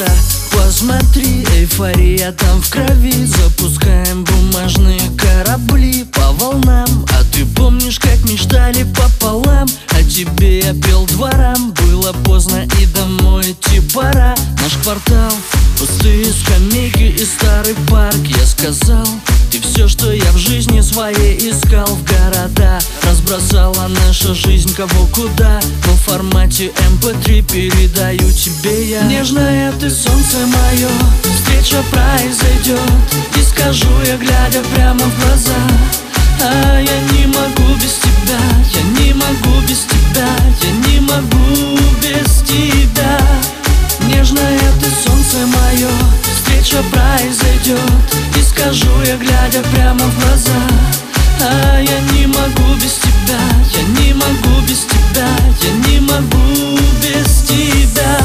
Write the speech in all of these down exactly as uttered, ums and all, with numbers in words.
глаза, посмотри, эйфория там в крови. Запускаем бумажные корабли по волнам. А ты помнишь, как мечтали пополам? О тебе я пел дворам. Было поздно и домой идти пора. Наш квартал, пустые скамейки и старый парк. Я сказал, ты все, что я в жизни своей искал. В города разбросала наша жизнь кого куда. Но в формате эм пэ три передаю тебе я. Нежное ты солнце мое, встреча произойдет. И скажу я, глядя прямо в глаза: а я не могу без тебя, я не могу без тебя, я не могу без тебя. Нежное ты солнце мое, встреча произойдет. И скажу я, глядя прямо в глаза: а я не могу без тебя, я не могу без тебя, я не могу без тебя.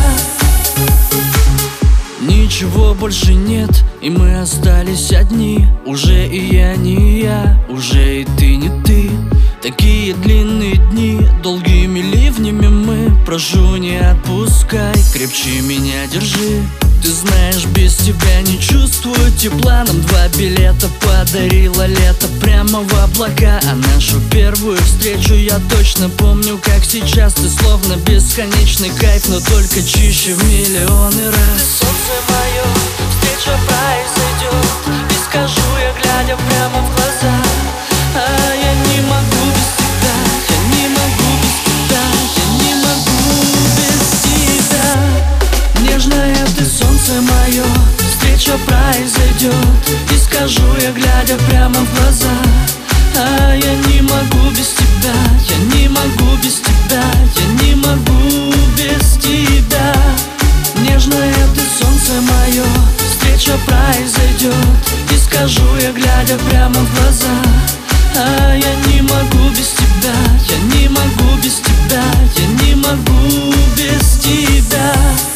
Ничего больше нет, и мы остались одни. Уже и я не я, уже и ты не ты. Такие длинные дни, долгими ливнями мы. Прошу, не отпускай, крепче меня держи. Ты знаешь, без тебя не чувствую тепла. Нам два билета подарило лето прямо в облака. А нашу первую встречу я точно помню, как сейчас. Ты словно бесконечный кайф, но только чище в миллионы раз. Ты солнце мое, встреча произойдет. И скажу я, глядя прямо в глаза: а я не могу без тебя, я не могу без тебя, я не могу без тебя. Нежное ты солнце мое, встреча произойдет. И скажу я, глядя прямо в глаза: а я не могу без тебя, я не могу без тебя, я не могу без тебя. Нежное ты солнце мое, встреча произойдет. И скажу я, глядя прямо в глаза: а я не могу без тебя, я не могу без тебя, я не могу без тебя.